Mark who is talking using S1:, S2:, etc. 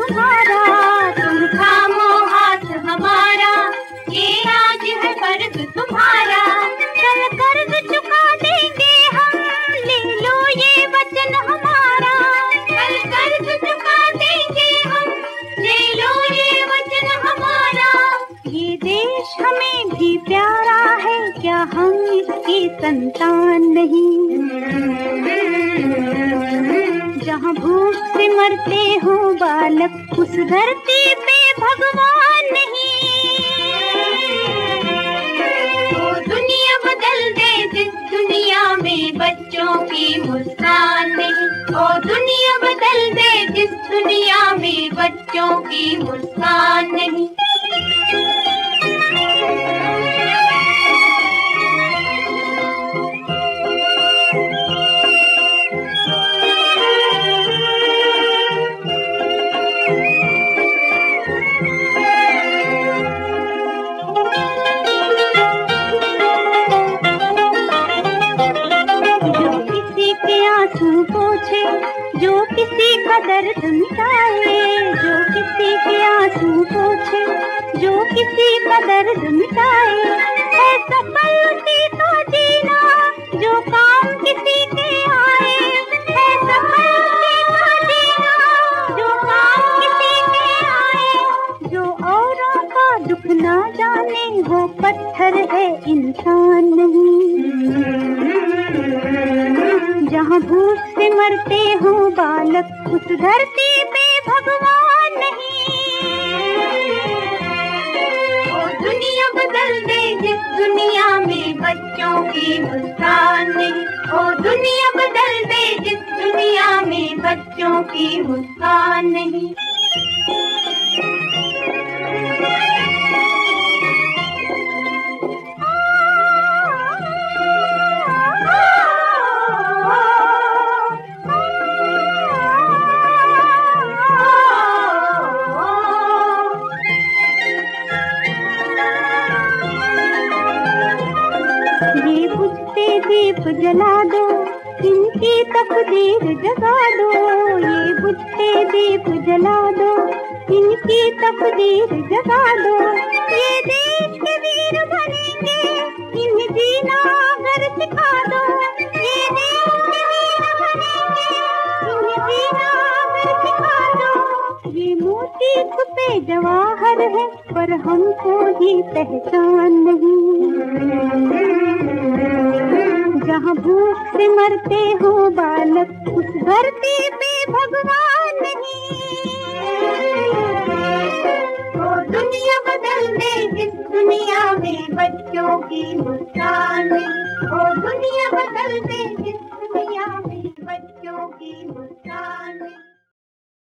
S1: तुम्हारा, तुम थामो हाथ हमारा, ये राज है कर्ज तुम्हारा। कल कर्ज चुका देंगे हम, ले लो ये वचन हमारा। कल कर्ज चुका देंगे हम, ले लो ये वचन हमारा। ये देश हमें भी प्यारा है, क्या हम इसकी संतान नहीं? जहाँ भूख से मरते हो बालक, उस धरती पे भगवान नहीं। वो दुनिया बदल दे जिस दुनिया में बच्चों की मुस्कान नहीं। वो दुनिया बदल दे जिस दुनिया में बच्चों की मुस्कान नहीं। जो किसी का दर्द मिटाए, जो किसी के आंसू पोछे, जो किसी का दर्द मिटाए, है सफल उसी को जीना जो काम किसी के आए। है सफल उसी को जीना जो काम किसी के आए। जो औरों का दुख ना जाने वो पत्थर है, इंसान नहीं। जहाँ भूख से मरते हो बालक, उस धरती पे भगवान नहीं। वो दुनिया बदल दे जिस दुनिया में बच्चों की मुस्कान नहीं। वो दुनिया बदल दे जिस दुनिया में बच्चों की मुस्कान नहीं। ये बुझते दीप जला दो, इनकी तकदीर जगा दो। ये बुझते दीप जला दो, इनकी तकदीर जगा दो। ये देश के वीर बनेंगे, इन्हें जीना अगर सिखा दो। ये देश के वीर बनेंगे, इन्हें जीना अगर सिखा दो। ये मोती छुपे जवाहर है, पर हमको ही पहचान नहीं। जहाँ भूख से मरते हो बालक, उस धरती पे भगवान नहीं। वो दुनिया बदल दे जिस दुनिया में बच्चों की मुस्कान। वो दुनिया बदल दे जिस